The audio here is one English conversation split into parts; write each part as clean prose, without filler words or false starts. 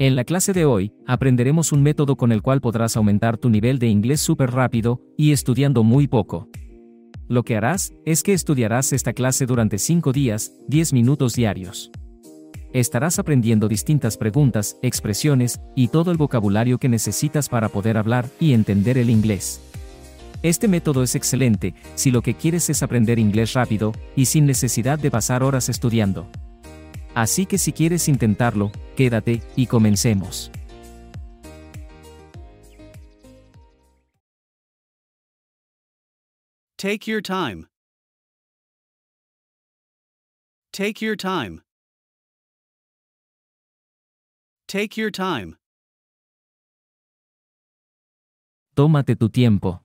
En la clase de hoy, aprenderemos un método con el cual podrás aumentar tu nivel de inglés súper rápido, y estudiando muy poco. Lo que harás, es que estudiarás esta clase durante 5 días, 10 minutos diarios. Estarás aprendiendo distintas preguntas, expresiones, y todo el vocabulario que necesitas para poder hablar y entender el inglés. Este método es excelente, si lo que quieres es aprender inglés rápido, y sin necesidad de pasar horas estudiando. Así que si quieres intentarlo, quédate, y comencemos. Take your time. Take your time. Take your time. Tómate tu tiempo.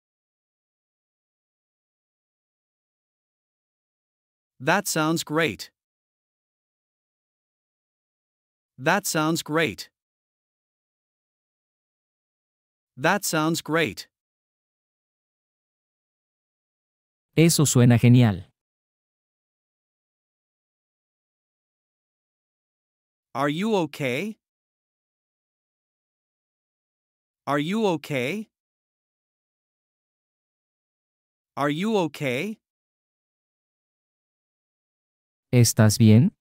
That sounds great. That sounds great. That sounds great. Eso suena genial. Are you okay? Are you okay? Are you okay? ¿Estás bien?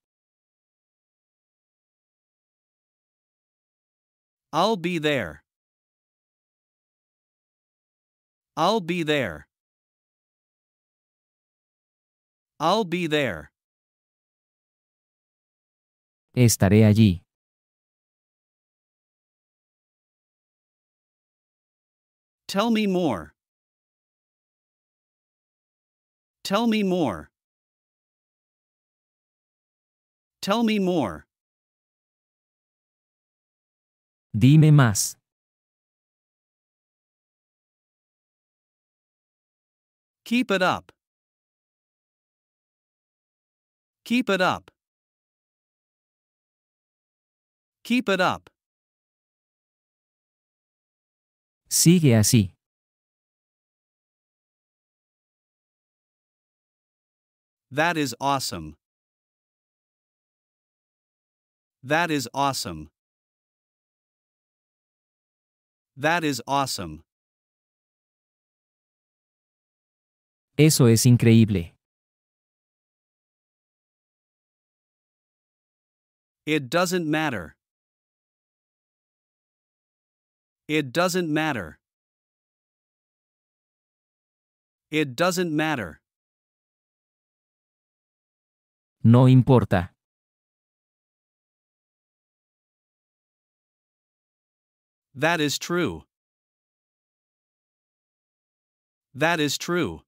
I'll be there. I'll be there. I'll be there. Estaré allí. Tell me more. Tell me more. Tell me more. Dime más. Keep it up. Keep it up. Keep it up. Sigue así. That is awesome. That is awesome. That is awesome. Eso es increíble. It doesn't matter. It doesn't matter. It doesn't matter. No importa. That is true. That is true.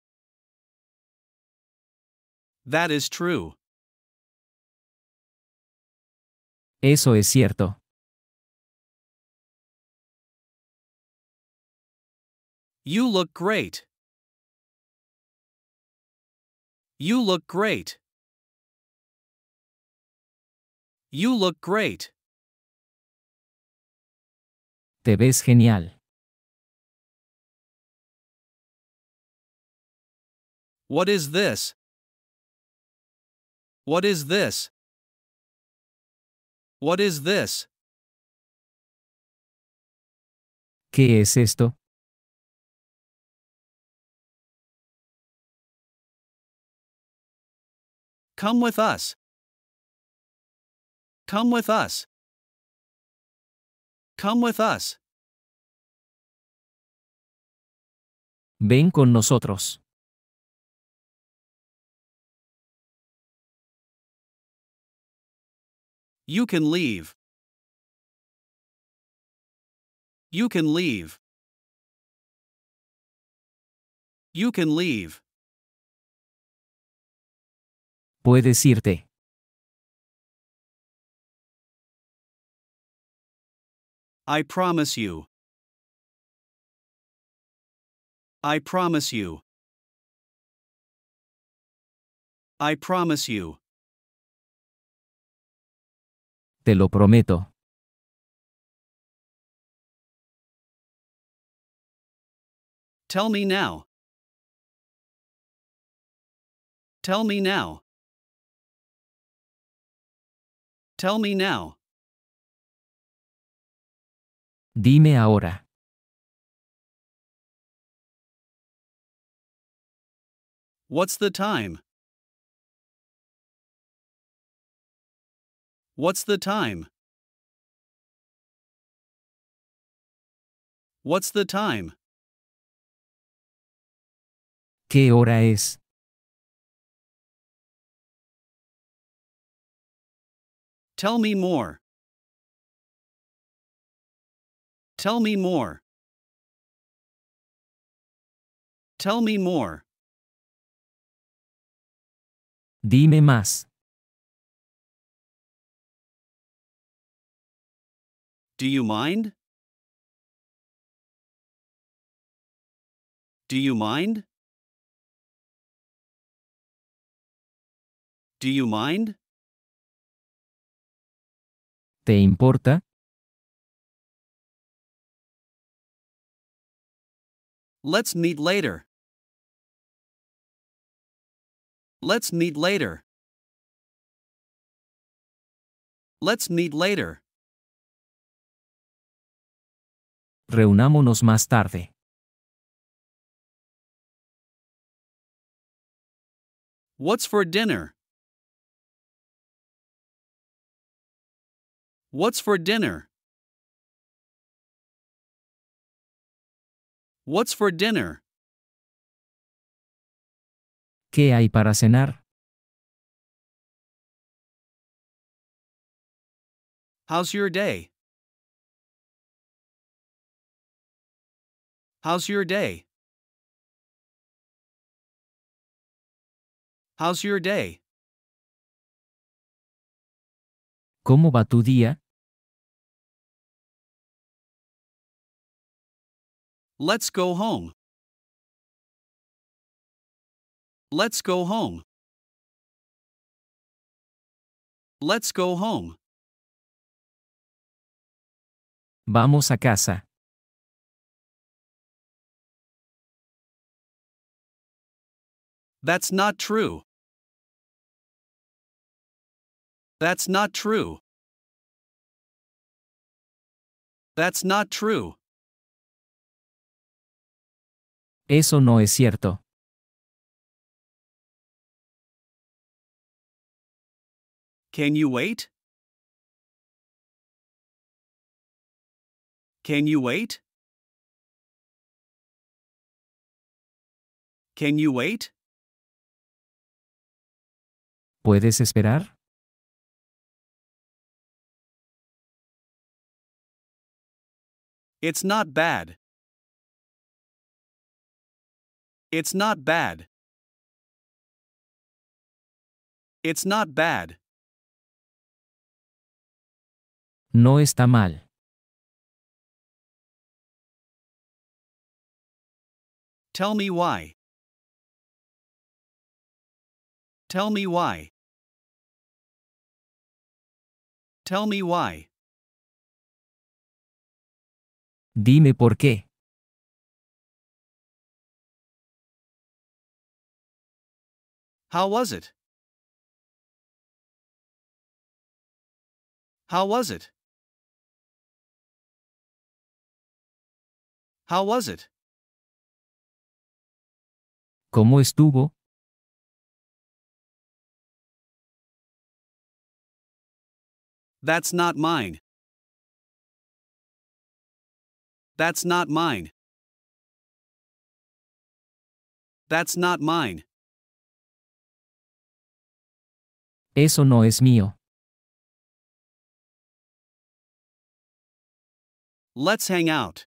That is true. Eso es cierto. You look great. You look great. You look great. Te ves genial. What is this? What is this? What is this? ¿Qué es esto? Come with us. Come with us. Come with us. Ven con nosotros. You can leave. You can leave. You can leave. Puedes irte. I promise you. I promise you. I promise you. Te lo prometo. Tell me now. Tell me now. Tell me now. Dime ahora. What's the time? What's the time? What's the time? ¿Qué hora es? Tell me more. Tell me more. Tell me more. Dime más. Do you mind? Do you mind? Do you mind? ¿Te importa? Let's meet later. Let's meet later. Let's meet later. Reunámonos más tarde. What's for dinner? What's for dinner? What's for dinner? ¿Qué hay para cenar? How's your day? How's your day? How's your day? ¿Cómo va tu día? Let's go home. Let's go home. Let's go home. Vamos a casa. That's not true. That's not true. That's not true. Eso no es cierto. Can you wait? Can you wait? Can you wait? ¿Puedes esperar? It's not bad. It's not bad. It's not bad. No está mal. Tell me why. Tell me why. Tell me why. Dime por qué. How was it? How was it? How was it? ¿Cómo estuvo? That's not mine. That's not mine. That's not mine. Eso no es mío. Let's hang out.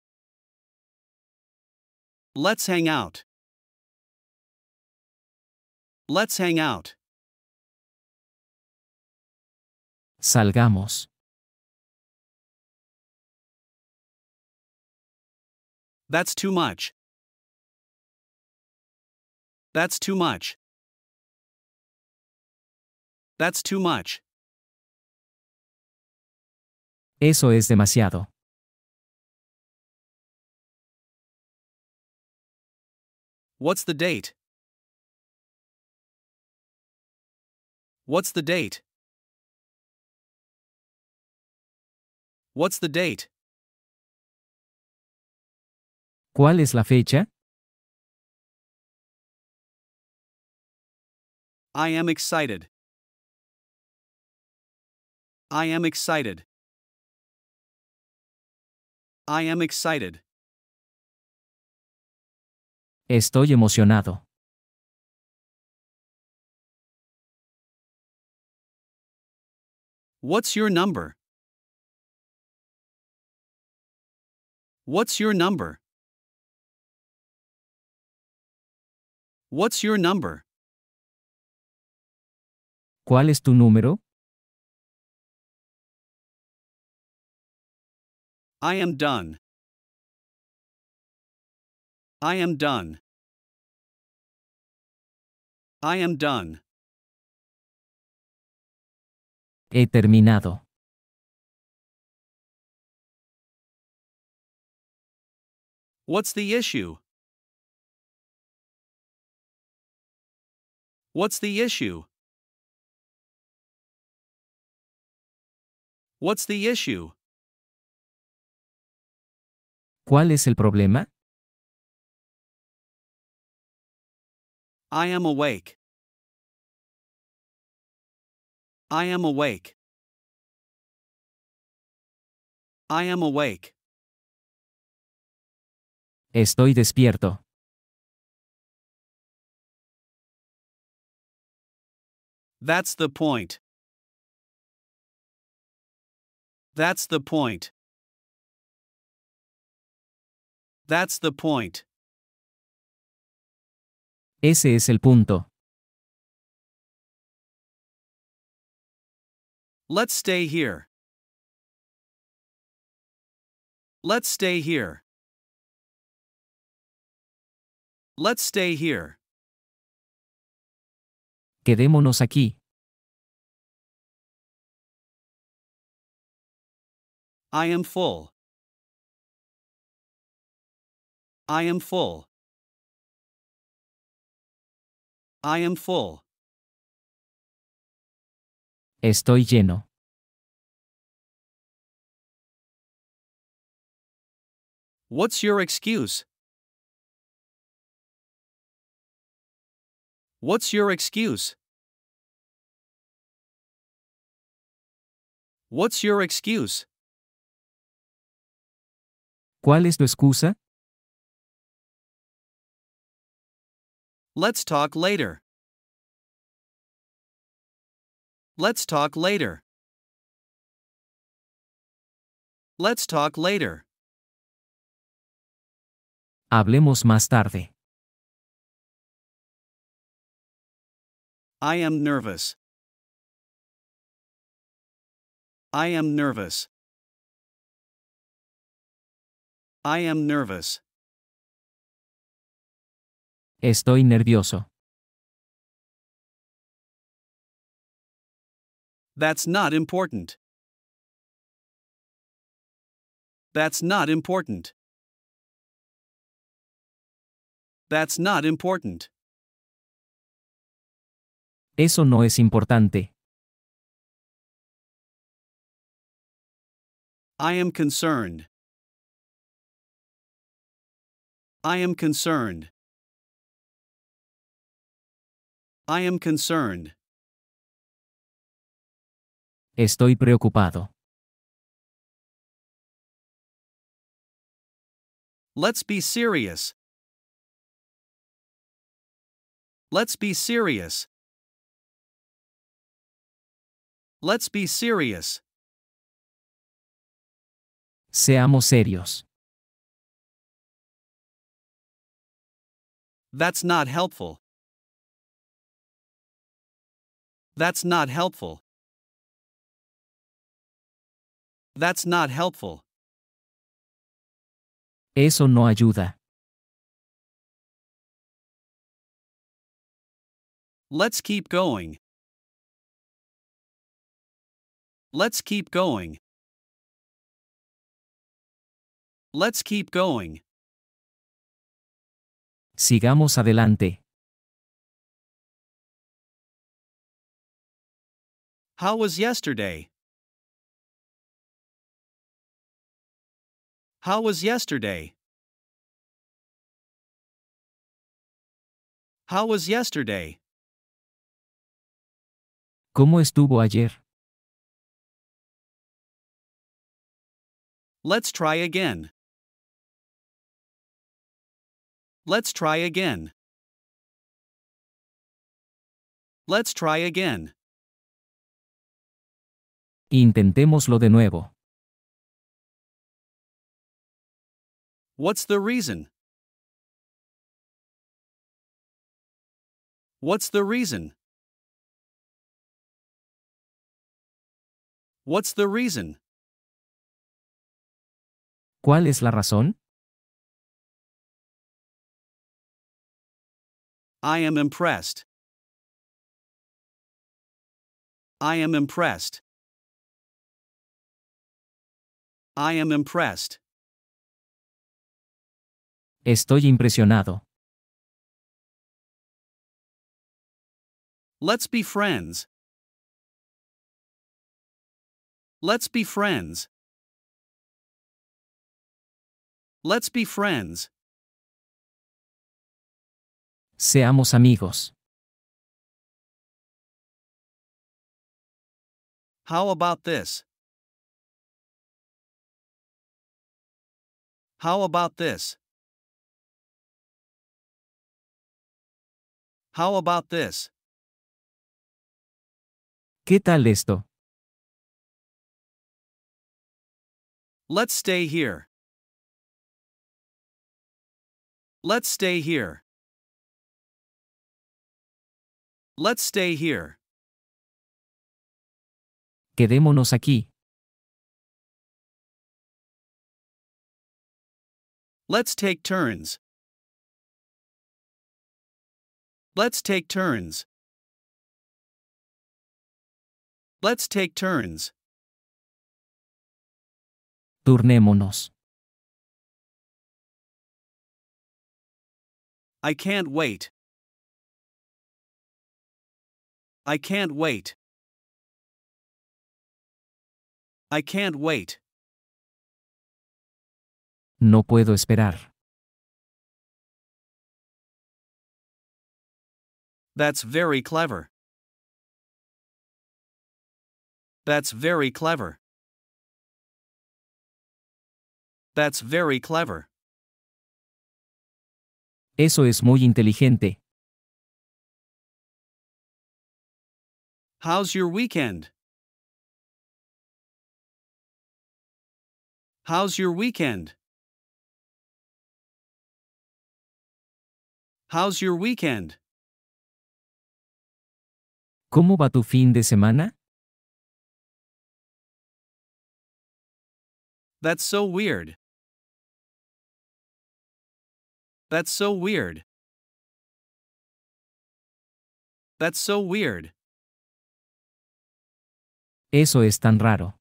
Let's hang out. Let's hang out. Salgamos. That's too much. That's too much. That's too much. Eso es demasiado. What's the date? What's the date? What's the date? ¿Cuál es la fecha? I am excited. I am excited. I am excited. Estoy emocionado. What's your number? What's your number? What's your number? ¿Cuál es tu número? I am done. I am done. I am done. He terminado. What's the issue? What's the issue? What's the issue? ¿Cuál es el problema? I am awake. I am awake. I am awake. Estoy despierto. That's the point. That's the point. That's the point. Ese es el punto. Let's stay here. Let's stay here. Let's stay here. Quedémonos aquí. I am full. I am full. I am full. Estoy lleno. What's your excuse? What's your excuse? What's your excuse? ¿Cuál es tu excusa? Let's talk later. Let's talk later. Let's talk later. Hablemos más tarde. I am nervous. I am nervous. I am nervous. Estoy nervioso. That's not important. That's not important. That's not important. Eso no es importante. I am concerned. I am concerned. I am concerned. Estoy preocupado. Let's be serious. Let's be serious. Let's be serious. Seamos serios. That's not helpful. That's not helpful. That's not helpful. Eso no ayuda. Let's keep going. Let's keep going. Let's keep going. Sigamos adelante. How was yesterday? How was yesterday? How was yesterday? ¿Cómo estuvo ayer? Let's try again. Let's try again. Let's try again. Intentémoslo de nuevo. What's the reason? What's the reason? What's the reason? ¿Cuál es la razón? I am impressed. I am impressed. I am impressed. Estoy impresionado. Let's be friends. Let's be friends. Let's be friends. Seamos amigos. How about this? How about this? How about this? ¿Qué tal esto? Let's stay here. Let's stay here. Let's stay here. Quedémonos aquí. Let's take turns. Let's take turns. Let's take turns. Turnémonos. I can't wait. I can't wait. I can't wait. No puedo esperar. That's very clever. That's very clever. That's very clever. Eso es muy inteligente. How's your weekend? How's your weekend? How's your weekend? ¿Cómo va tu fin de semana? That's so weird. That's so weird. That's so weird. Eso es tan raro.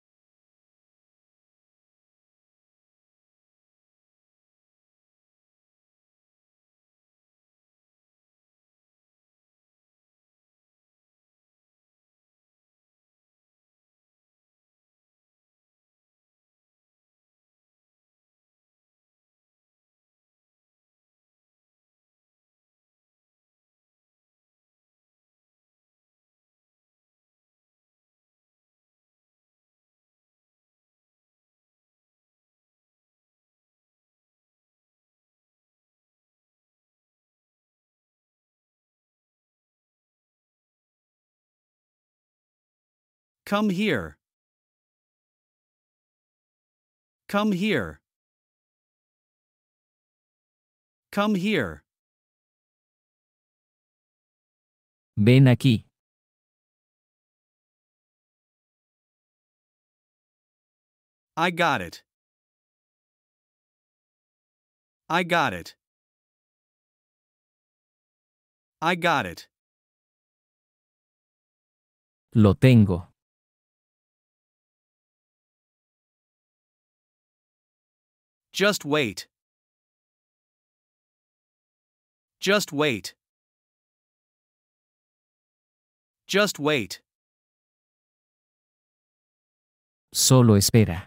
Come here. Come here. Come here. Ven aquí. I got it. I got it. I got it. Lo tengo. Just wait. Just wait. Just wait. Solo espera.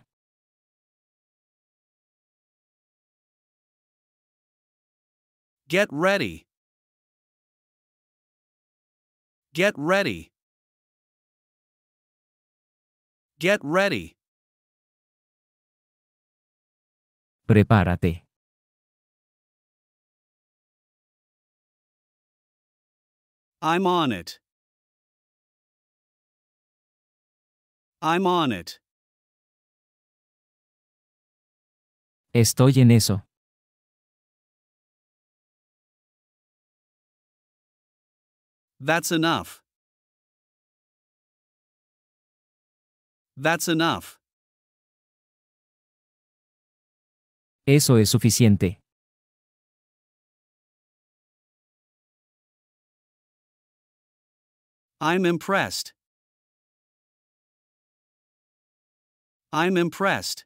Get ready. Get ready. Get ready. Prepárate. I'm on it. I'm on it. Estoy en eso. That's enough. That's enough. Eso es suficiente. I'm impressed. I'm impressed.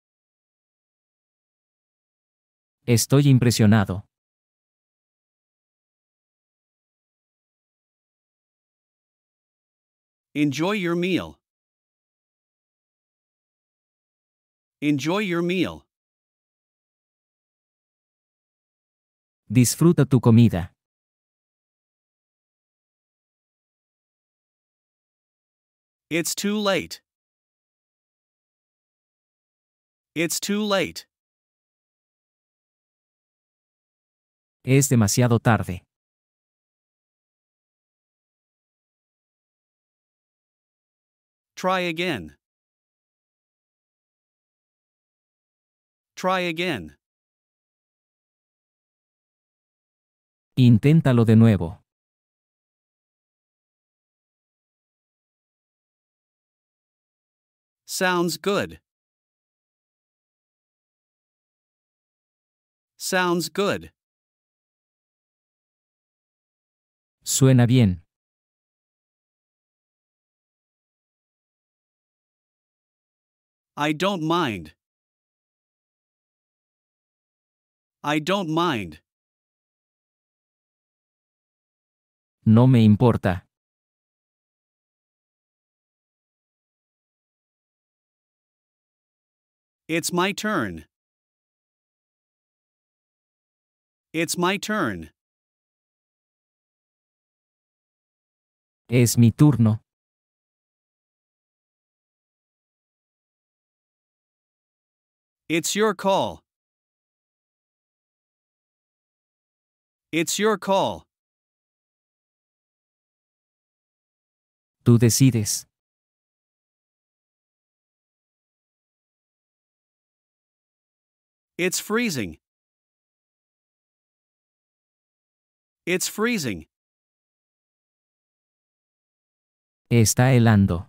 Estoy impresionado. Enjoy your meal. Enjoy your meal. Disfruta tu comida. It's too late. It's too late. Es demasiado tarde. Try again. Try again. Inténtalo de nuevo. Sounds good. Sounds good. Suena bien. I don't mind. I don't mind. No me importa. It's my turn. It's my turn. Es mi turno. It's your call. It's your call. Tú decides. It's freezing. It's freezing. Está helando.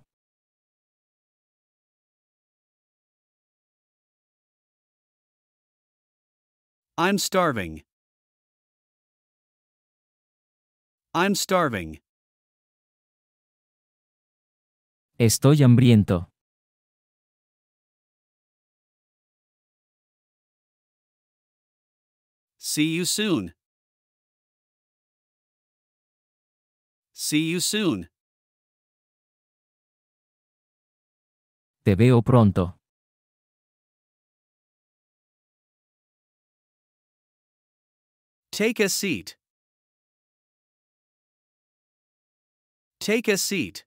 I'm starving. I'm starving. Estoy hambriento. See you soon. See you soon. Te veo pronto. Take a seat. Take a seat.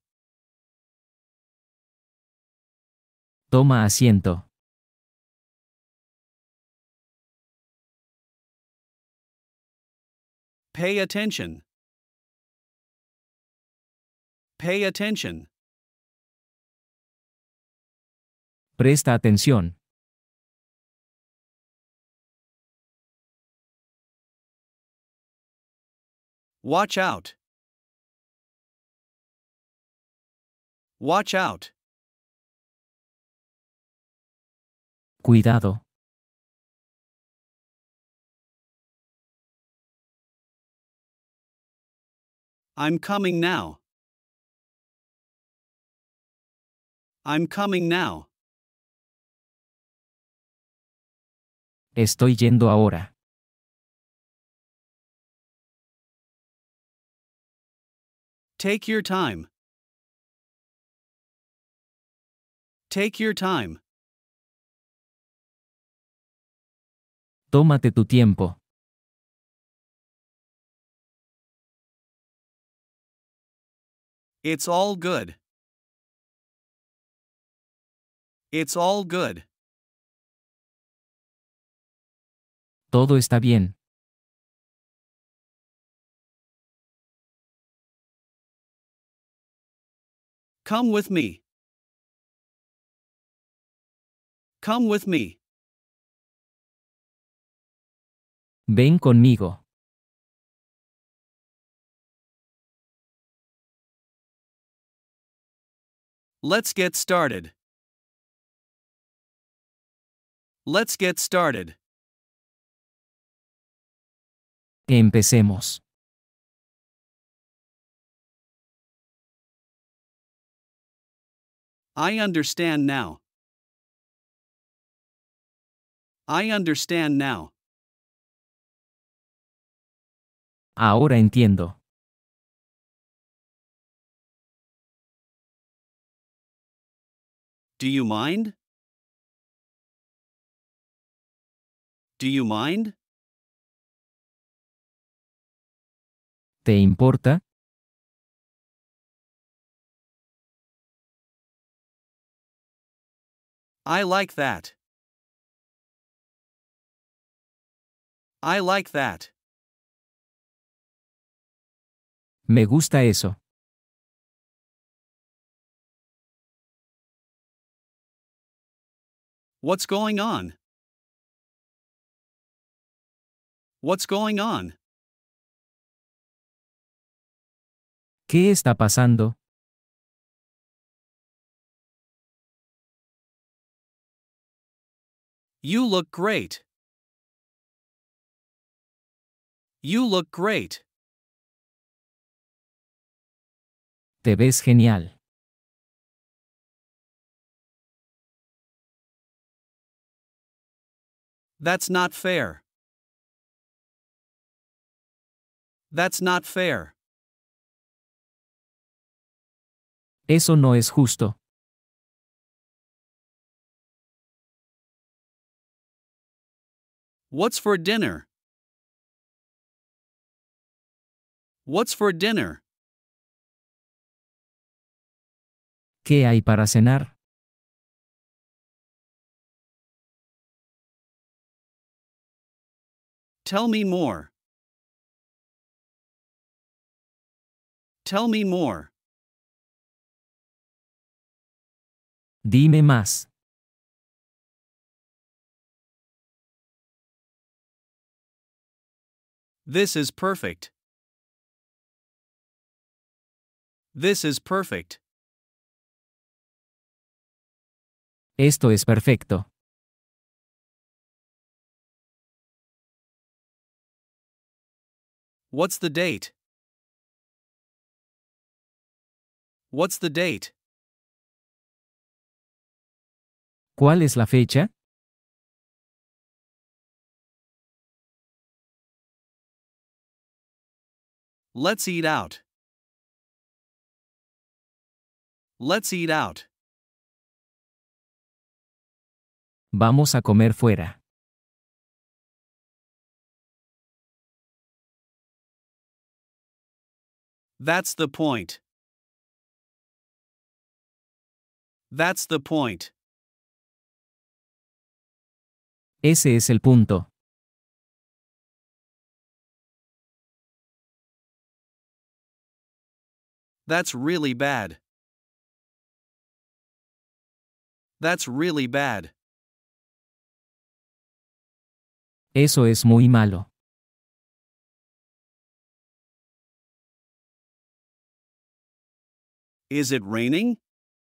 Toma asiento. Pay attention. Pay attention. Presta atención. Watch out. Watch out. Cuidado. I'm coming now. I'm coming now. Estoy yendo ahora. Take your time. Take your time. Tómate tu tiempo. It's all good. It's all good. Todo está bien. Come with me. Come with me. Ven conmigo. Let's get started. Let's get started. Empecemos. I understand now. I understand now. Ahora entiendo. Do you mind? Do you mind? ¿Te importa? I like that. I like that. Me gusta eso. What's going on? What's going on? ¿Qué está pasando? You look great. You look great. Te ves genial. That's not fair. That's not fair. Eso no es justo. What's for dinner? What's for dinner? ¿Qué hay para cenar? Tell me more. Tell me more. Dime más. This is perfect. This is perfect. Esto es perfecto. What's the date? What's the date? ¿Cuál es la fecha? Let's eat out. Let's eat out. Vamos a comer fuera. That's the point. That's the point. Ese es el punto. That's really bad. That's really bad. Eso es muy malo. Is it raining?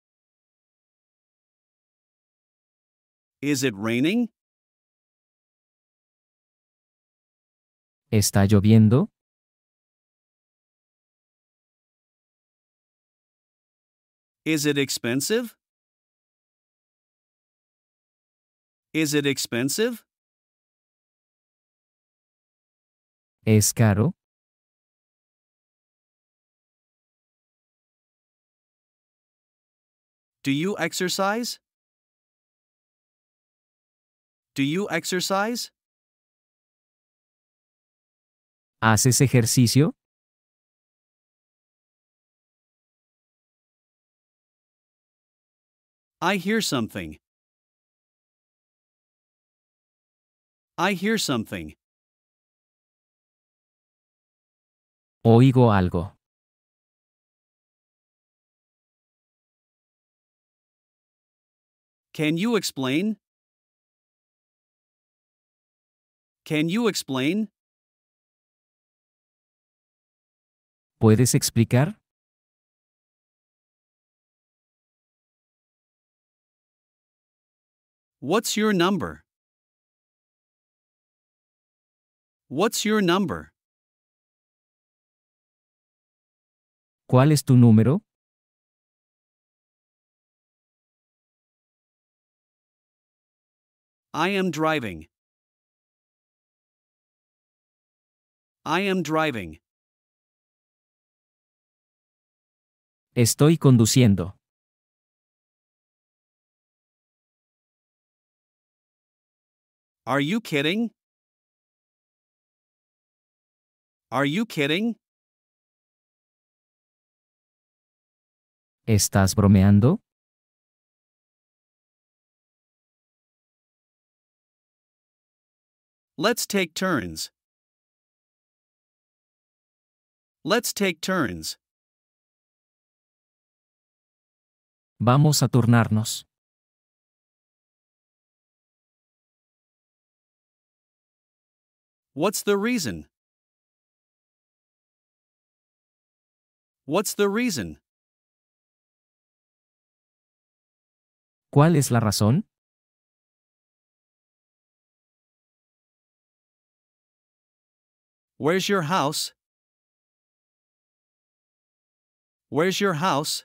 Is it raining? ¿Está lloviendo? Is it expensive? Is it expensive? ¿Es caro? Do you exercise? Do you exercise? ¿Haces ejercicio? I hear something. I hear something. Oigo algo. Can you explain? Can you explain? ¿Puedes explicar? What's your number? What's your number? ¿Cuál es tu número? I am driving. I am driving. Estoy conduciendo. Are you kidding? Are you kidding? ¿Estás bromeando? Let's take turns. Let's take turns. Vamos a turnarnos. What's the reason? What's the reason? ¿Cuál es la razón? Where's your house? Where's your house?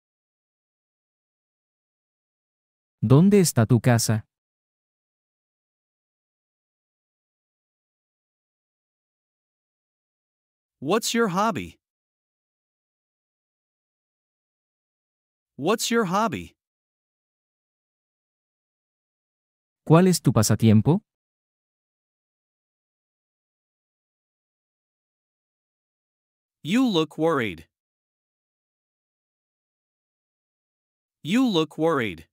¿Dónde está tu casa? What's your hobby? What's your hobby? ¿Cuál es tu pasatiempo? You look worried. You look worried.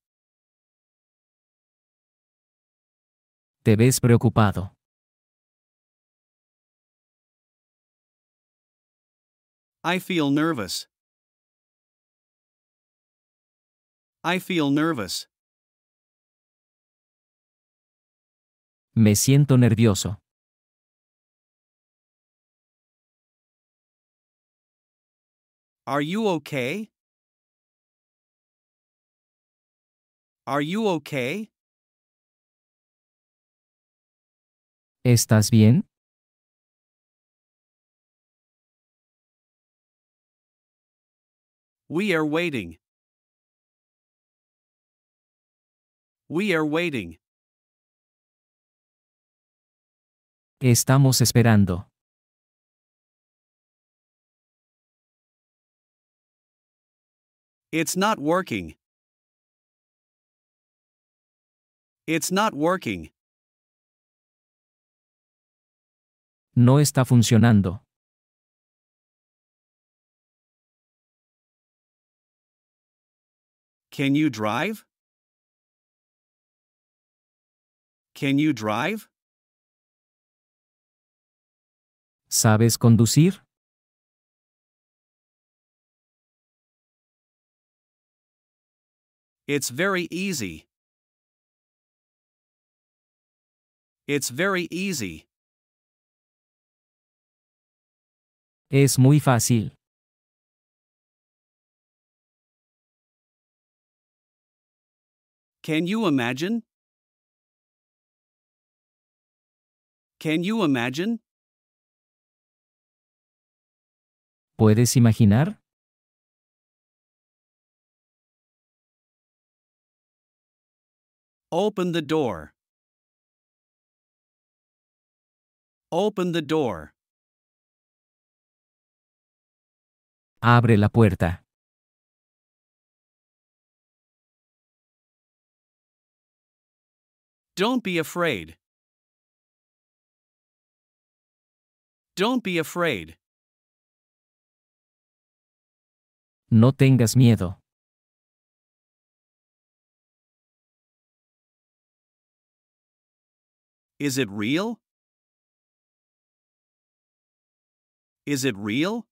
Te ves preocupado. I feel nervous. I feel nervous. Me siento nervioso. Are you okay? Are you okay? ¿Estás bien? We are waiting. We are waiting. Estamos esperando. It's not working. It's not working. No está funcionando. Can you drive? Can you drive? ¿Sabes conducir? It's very easy. It's very easy. Es muy fácil. Can you imagine? Can you imagine? ¿Puedes imaginar? Open the door. Open the door. Abre la puerta. Don't be afraid. Don't be afraid. No tengas miedo. Is it real? Is it real?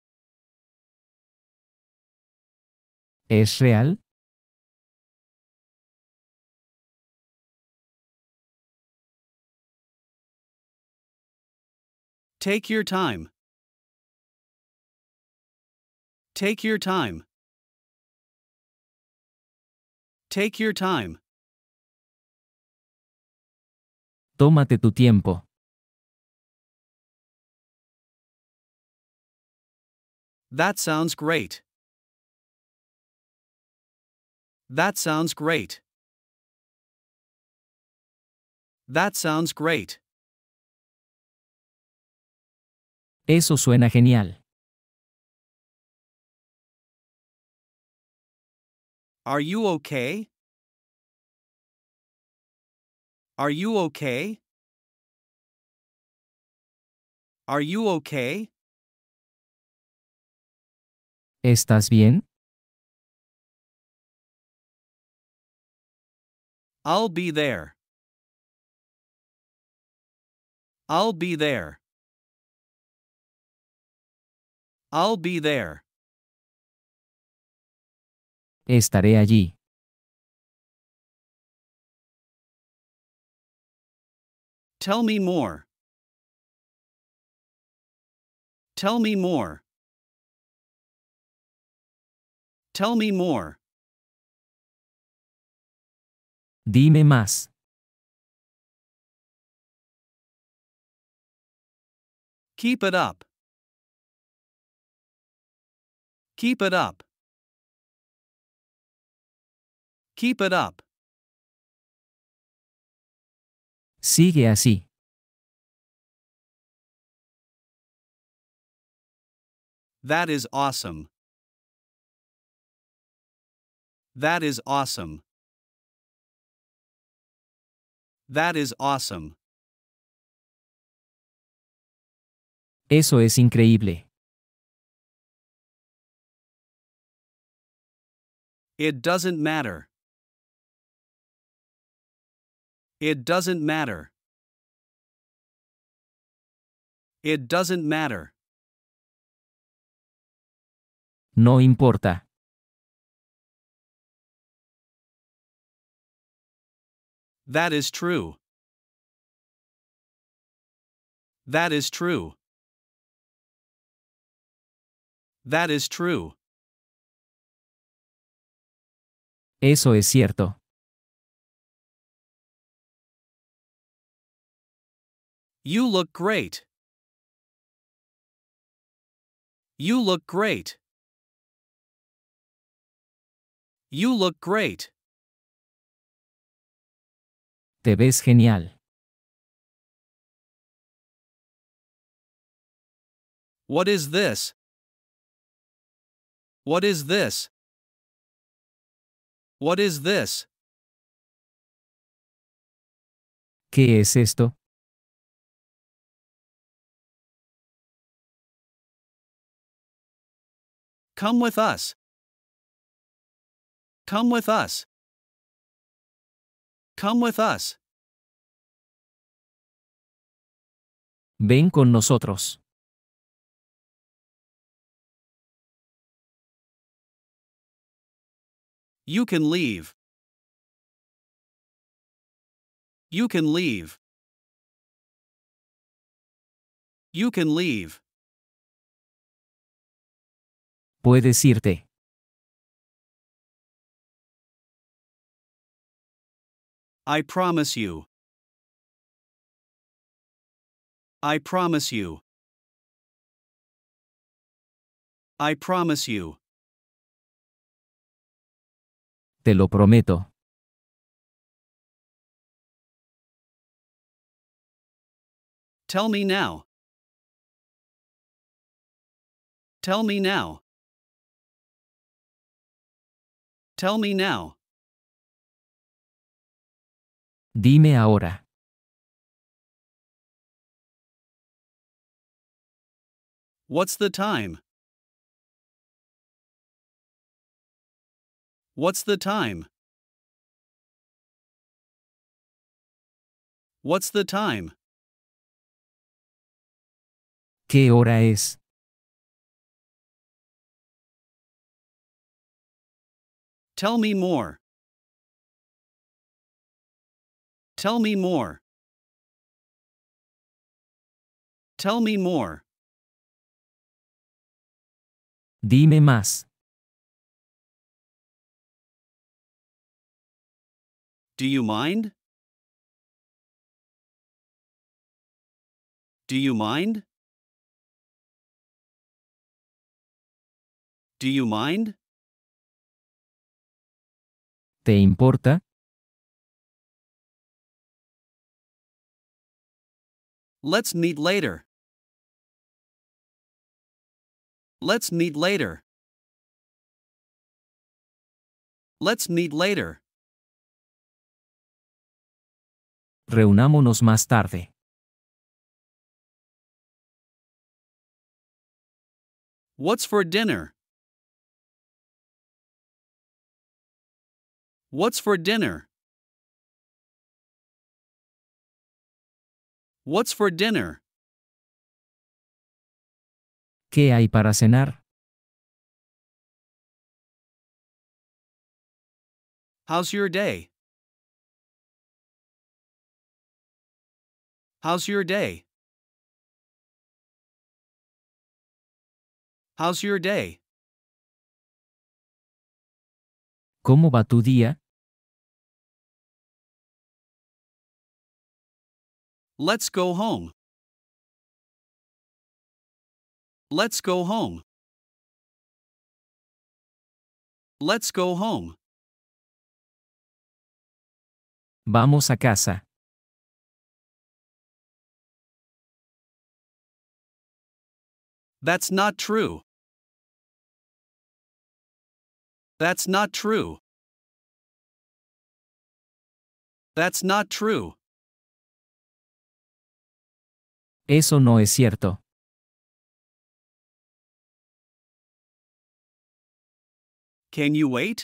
¿Es real? Take your time. Take your time. Take your time. Tómate tu tiempo. That sounds great. That sounds great. That sounds great. Eso suena genial. Are you okay? Are you okay? Are you okay? ¿Estás bien? I'll be there. I'll be there. I'll be there. Estaré allí. Tell me more. Tell me more. Tell me more. Dime más. Keep it up. Keep it up. Keep it up. Sigue así. That is awesome. That is awesome. That is awesome. Eso es increíble. It doesn't matter. It doesn't matter. It doesn't matter. No importa. That is true. That is true. That is true. Eso es cierto. You look great. You look great. You look great. Te ves genial. What is this? What is this? What is this? ¿Qué es esto? Come with us. Come with us. Come with us. Ven con nosotros. You can leave. You can leave. You can leave. Puedes irte. I promise you. I promise you. I promise you. Te lo prometo. Tell me now. Tell me now. Tell me now. Dime ahora. What's the time? What's the time? What's the time? ¿Qué hora es? Tell me more. Tell me more. Tell me more. Dime más. Do you mind? Do you mind? Do you mind? ¿Te importa? Let's meet later. Let's meet later. Let's meet later. Reunámonos más tarde. What's for dinner? What's for dinner? What's for dinner? ¿Qué hay para cenar? How's your day? How's your day? How's your day? ¿Cómo va tu día? Let's go home. Let's go home. Let's go home. Vamos a casa. That's not true. That's not true. That's not true. Eso no es cierto. Can you wait?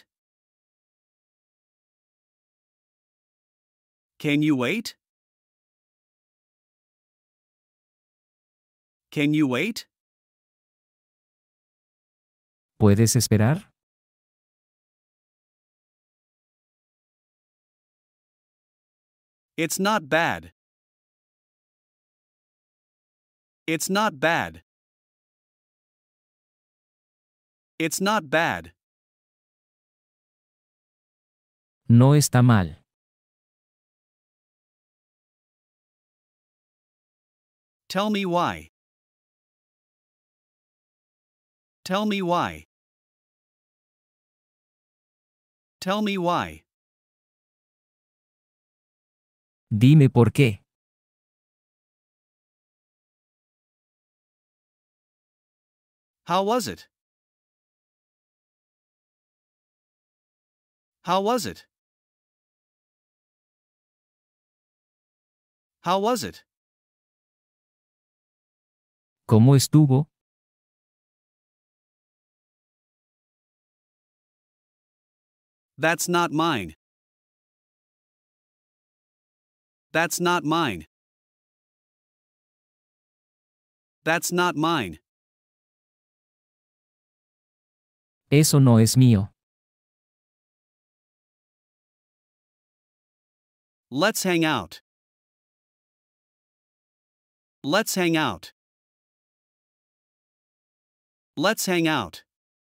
Can you wait? Can you wait? ¿Puedes esperar? It's not bad. It's not bad. It's not bad. No está mal. Tell me why. Tell me why. Tell me why. Dime por qué. How was it? How was it? How was it? ¿Cómo estuvo? That's not mine. That's not mine. That's not mine. Eso no es mío. Let's hang out. Let's hang out. Let's hang out.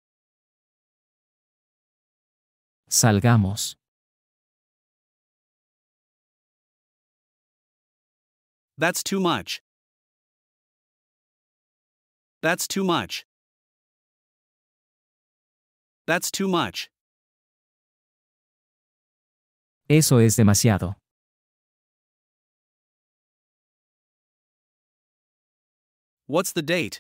Salgamos. That's too much. That's too much. That's too much. Eso es demasiado. What's the date?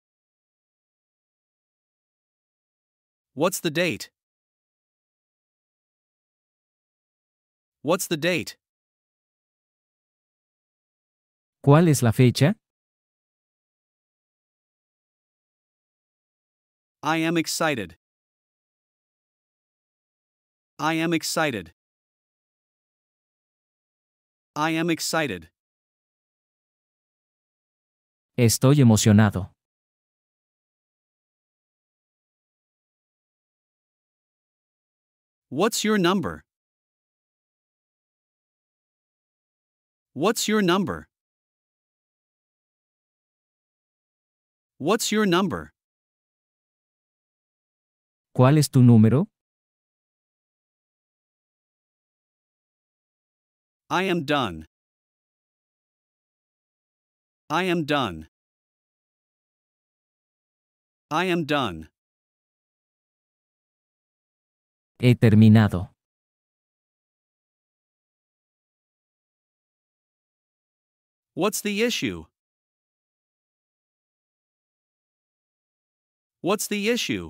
What's the date? What's the date? ¿Cuál es la fecha? I am excited. I am excited. I am excited. Estoy emocionado. What's your number? What's your number? What's your number? ¿Cuál es tu número? I am done. I am done. I am done. He terminado. What's the issue? What's the issue?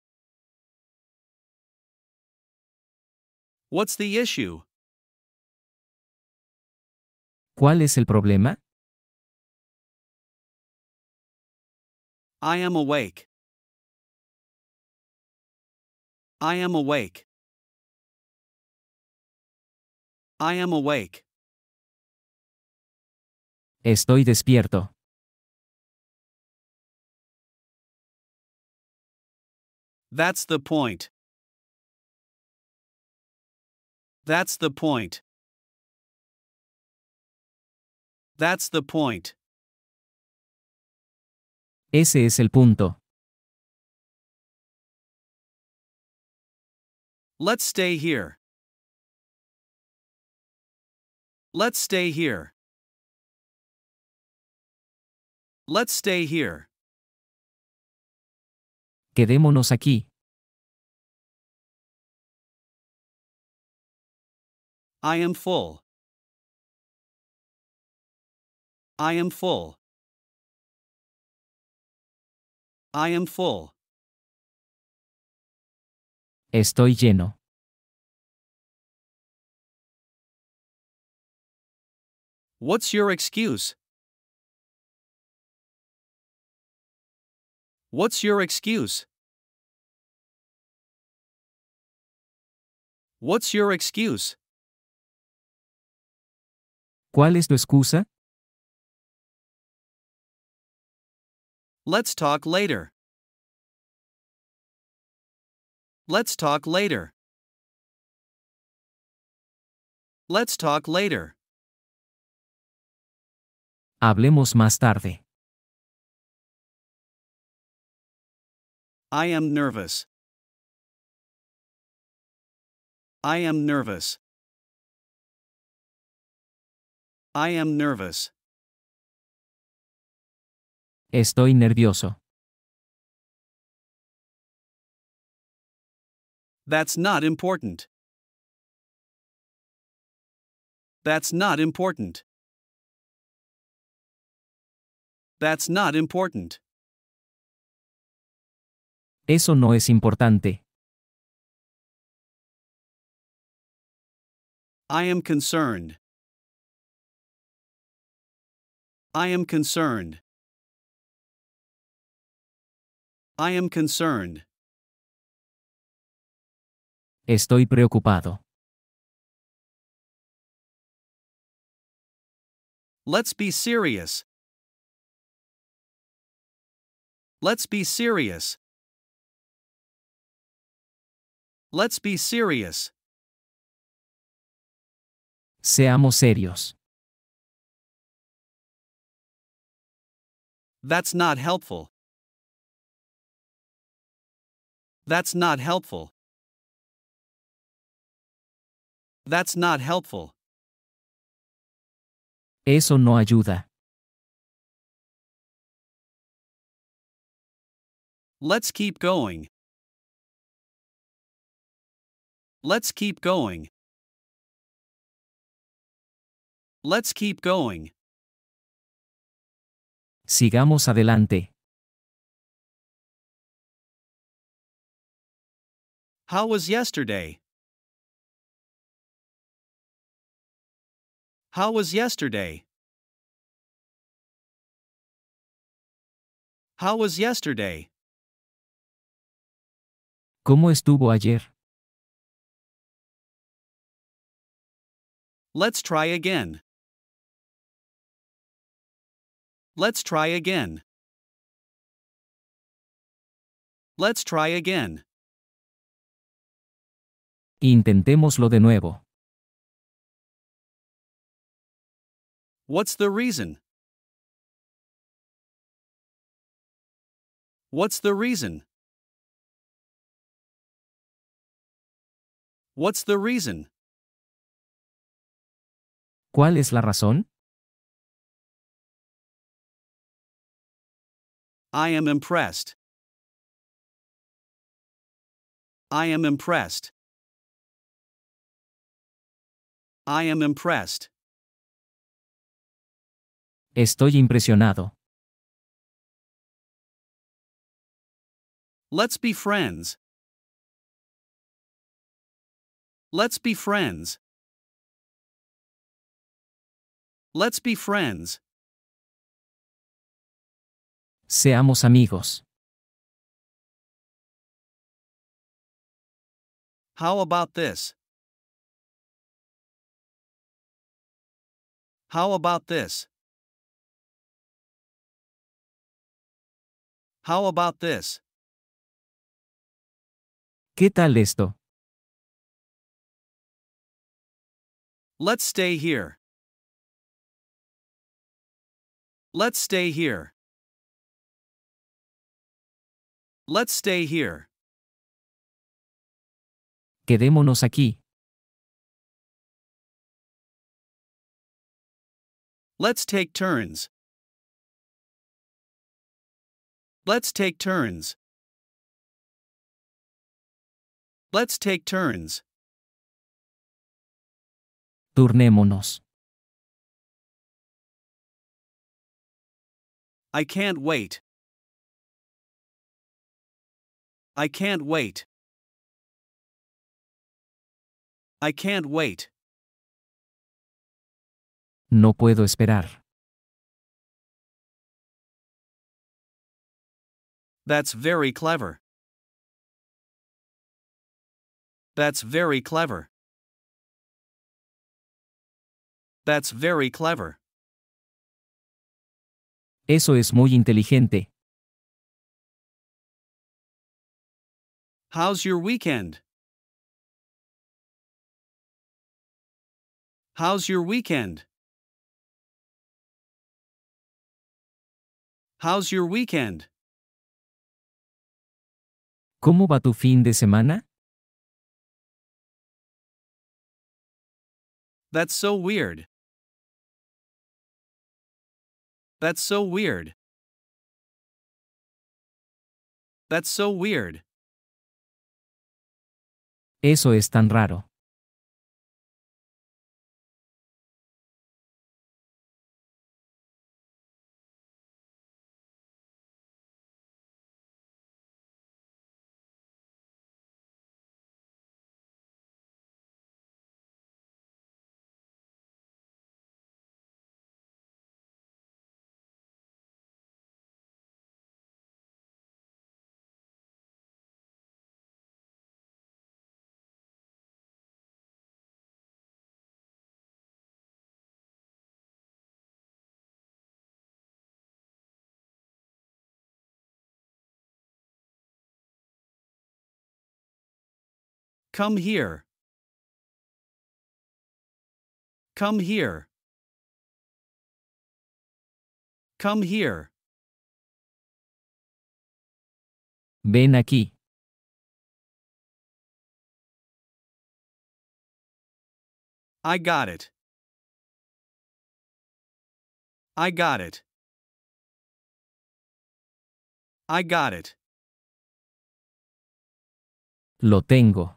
What's the issue? ¿Cuál es el problema? I am awake. I am awake. I am awake. Estoy despierto. That's the point. That's the point. That's the point. Ese es el punto. Let's stay here. Let's stay here. Let's stay here. Quedémonos aquí. I am full. I am full. I am full. Estoy lleno. What's your excuse? What's your excuse? What's your excuse? ¿Cuál es tu excusa? Let's talk later. Let's talk later. Let's talk later. Hablemos más tarde. I am nervous. I am nervous. I am nervous. Estoy nervioso. That's not important. That's not important. That's not important. Eso no es importante. I am concerned. I am concerned. I am concerned. Estoy preocupado. Let's be serious. Let's be serious. Let's be serious. Seamos serios. That's not helpful. That's not helpful. That's not helpful. Eso no ayuda. Let's keep going. Let's keep going. Let's keep going. Sigamos adelante. How was yesterday? How was yesterday? How was yesterday? ¿Cómo estuvo ayer? Let's try again. Let's try again. Let's try again. Intentémoslo de nuevo. What's the reason? What's the reason? What's the reason? ¿Cuál es la razón? I am impressed. I am impressed. I am impressed. Estoy impresionado. Let's be friends. Let's be friends. Let's be friends. Seamos amigos. How about this? How about this? How about this? ¿Qué tal esto? Let's stay here. Let's stay here. Let's stay here. Quedémonos aquí. Let's take turns. Let's take turns. Let's take turns. Turnémonos. I can't wait. I can't wait. I can't wait. No puedo esperar. That's very clever. That's very clever. That's very clever. Eso es muy inteligente. How's your weekend? How's your weekend? How's your weekend? ¿Cómo va tu fin de semana? That's so weird. That's so weird. That's so weird. Eso es tan raro. Come here. Come here. Come here. Ven aquí. I got it. I got it. I got it. Lo tengo.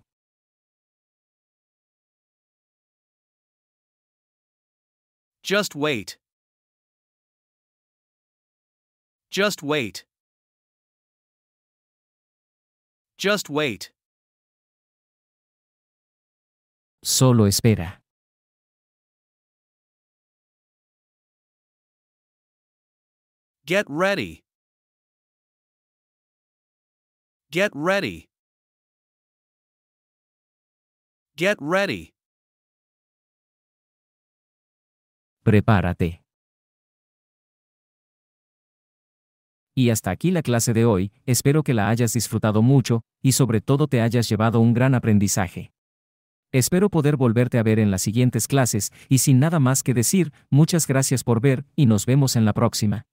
Just wait. Just wait. Just wait. Solo espera. Get ready. Get ready. Get ready. Prepárate. Y hasta aquí la clase de hoy, espero que la hayas disfrutado mucho, y sobre todo te hayas llevado un gran aprendizaje. Espero poder volverte a ver en las siguientes clases, y sin nada más que decir, muchas gracias por ver, y nos vemos en la próxima.